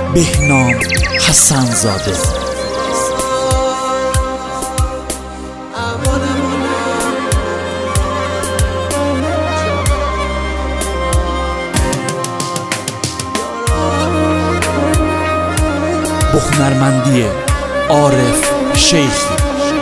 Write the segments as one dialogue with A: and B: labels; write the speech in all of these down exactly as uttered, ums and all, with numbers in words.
A: بهنام حسن زاده. با هنرمندی عارف شیخی.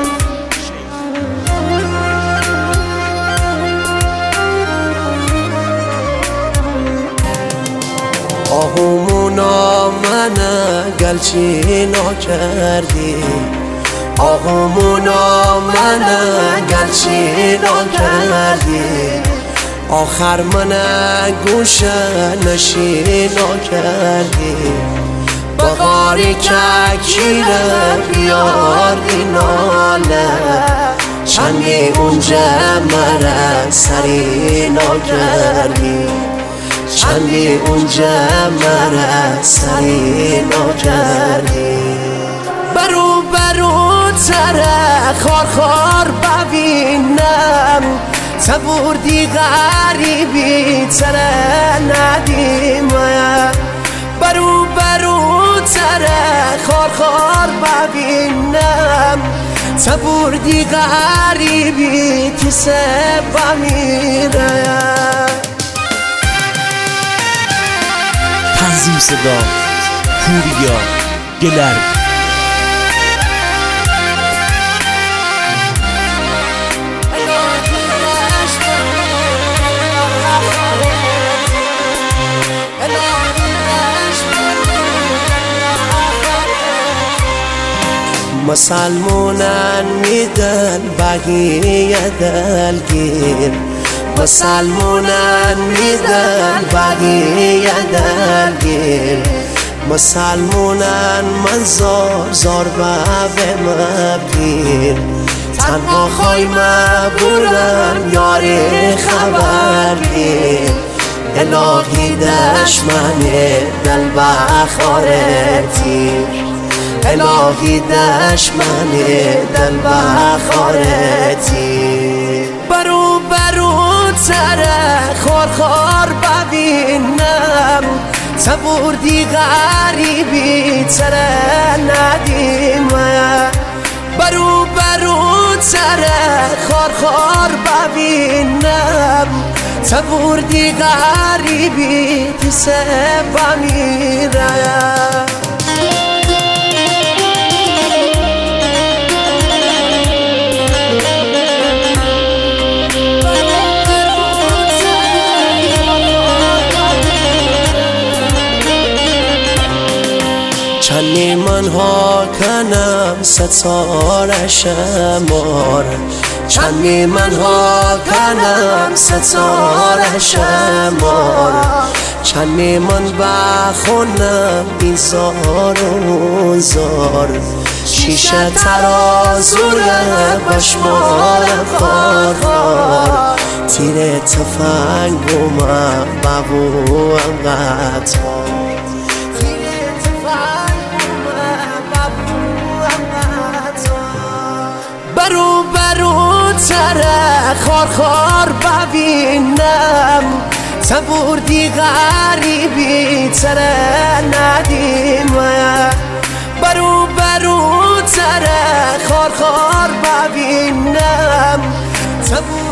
B: آهومونا منه گلچی نکردی، آهومونا منه گلچی نکردی، آخر منه گوشه نشی نکردی، بغاری که کیره بیاردی ناله، چندی اونجا مره سری نکردی، چندی اونجا مرا سری نکردی. برو برو تره خار خار ببینم، تبردی غریبی تره ندیم. برو برو تره خار خار ببینم، تبردی غریبی کسه بمیره.
A: تنظیم صدا پوریا گلرد.
B: مسلمونن میدن بقیه دلگیر، مسلمونن میدن بقیه دلگیر، مسلمونن من زار زار به مبگیر، تنها خواهی مبورم یاری خبرگیر، الهی دشمن دل بخارتی، الهی دشمن دل بخارتی. برو برو تره خار خار ببینم، تبردی غریبی تره ندیم. برو برو تره خار خار ببینم، تبردی غریبی کسه بمیره. چندی من ها کنم ستاره شمار، چندی من ها کنم ستاره شمار، چندی من بخونم این زار و اون زار، شیشه ترازوره بشمارم خار خار، تیر تفنگم ببوم قطار. برو برو تره خار خار ببینم، تبردی غریبی تره ندیم. برو برو تره خار خار ببینم،